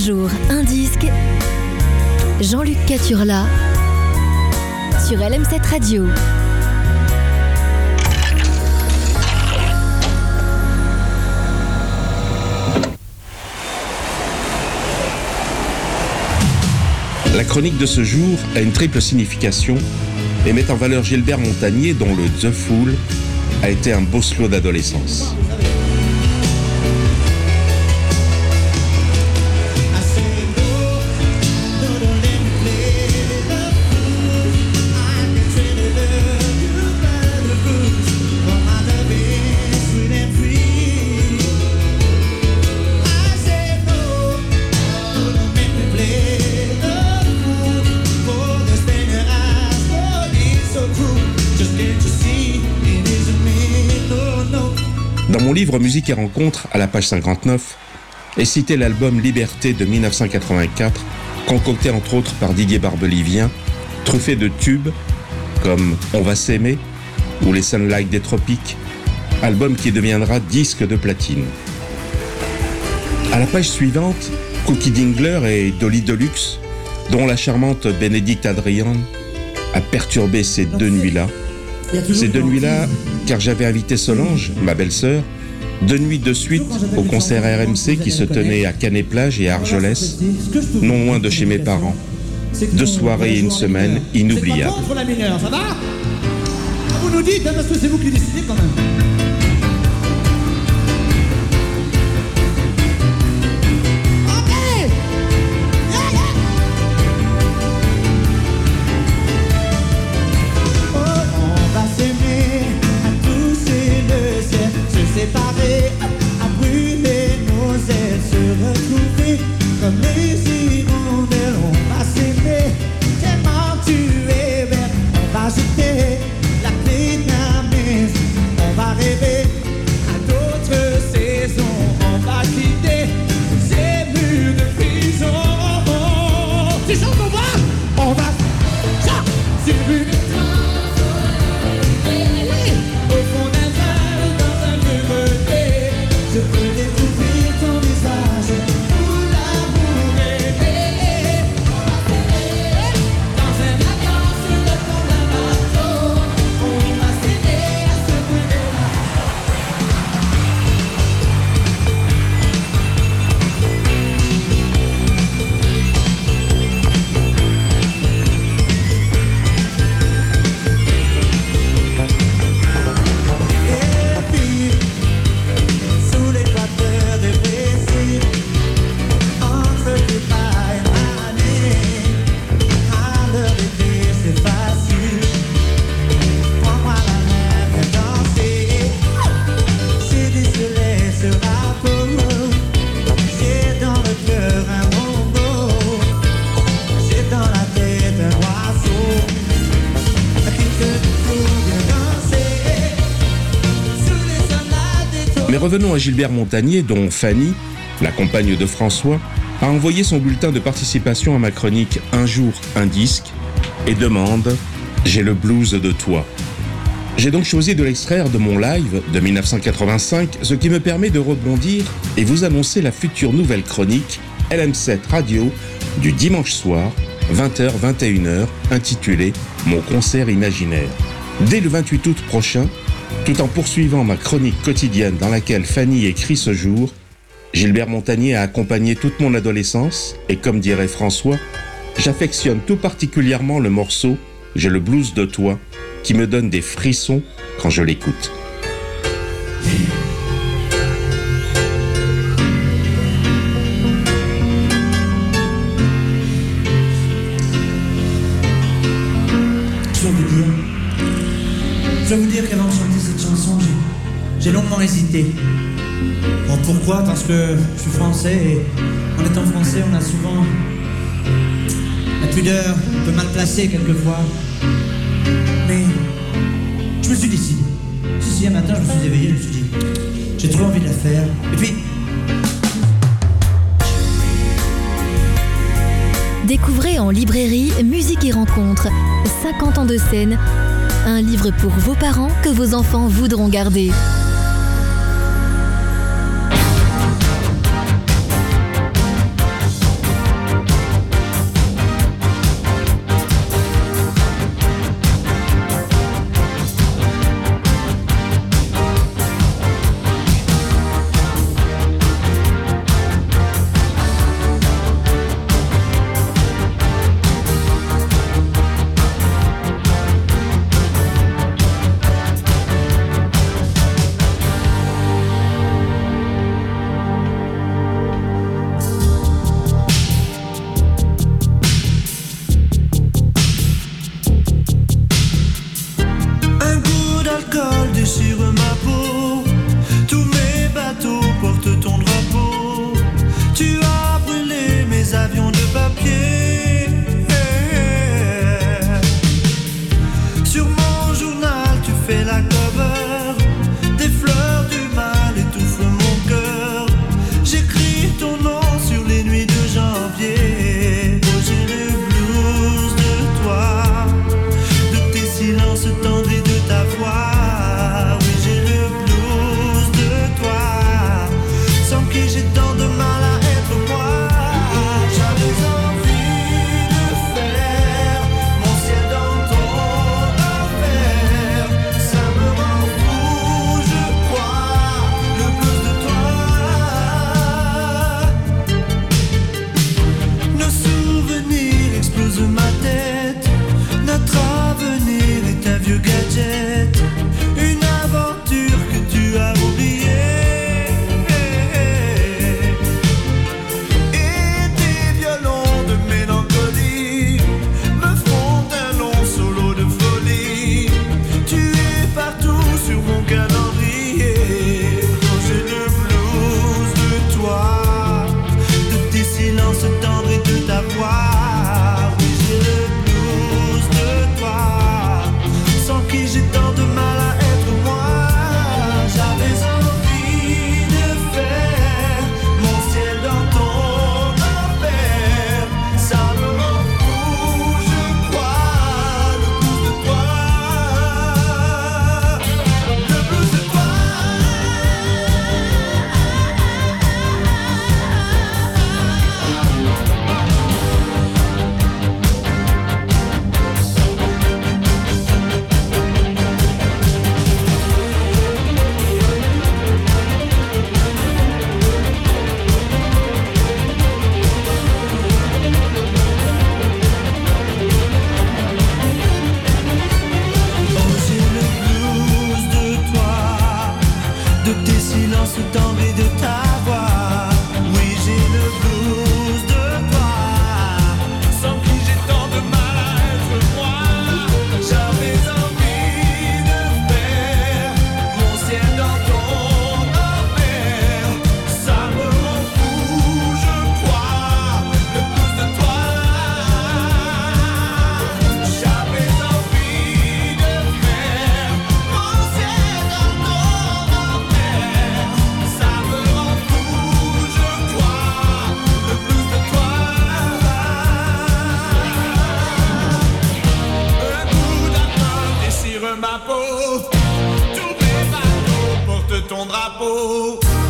jour, un disque. Jean-Luc Caturla sur LM7 Radio. La chronique de ce jour a une triple signification et met en valeur Gilbert Montagné, dont le The Fool a été un beau slow d'adolescence. Dans mon livre Musique et rencontres, à la page 59, est cité l'album Liberté de 1984, concocté entre autres par Didier Barbelivien, truffé de tubes comme On va s'aimer ou Les Sunlight des Tropiques, album qui deviendra disque de platine. À la page suivante, Cookie Dingler et Dolly Deluxe, dont la charmante Bénédicte Adrian a perturbé ces deux nuits-là. Ces deux nuits-là, car j'avais invité Solange, ma belle-sœur, 2 nuits de suite au concert RMC qui se tenait à Canet-Plage et à Argelès, non loin de chez mes parents. 2 soirées et une semaine inoubliables. Ça va ? Vous nous dites, parce que c'est vous qui décidez quand même. Mais revenons à Gilbert Montagné, dont Fanny, la compagne de François, a envoyé son bulletin de participation à ma chronique Un jour, un disque et demande « J'ai le blues de toi ». J'ai donc choisi de l'extraire de mon live de 1985, ce qui me permet de rebondir et vous annoncer la future nouvelle chronique LM7 Radio du dimanche soir, 20h-21h, intitulée « Mon concert imaginaire ». Dès le 28 août prochain, tout en poursuivant ma chronique quotidienne dans laquelle Fanny écrit ce jour, Gilbert Montagné a accompagné toute mon adolescence et comme dirait François, j'affectionne tout particulièrement le morceau « J'ai le blues de toi » qui me donne des frissons quand je l'écoute. Je vais vous dire qu'avant de chanter cette chanson, j'ai longuement hésité. Bon, pourquoi ? Parce que je suis français et en étant français, on a souvent la pudeur un peu mal placée quelquefois. Mais je me suis décidé. Si, un matin, je me suis éveillé, je me suis dit, j'ai trop envie de la faire. Et puis... Découvrez en librairie Musique et rencontres, 50 ans de scène, un livre pour vos parents que vos enfants voudront garder. mon drapeau.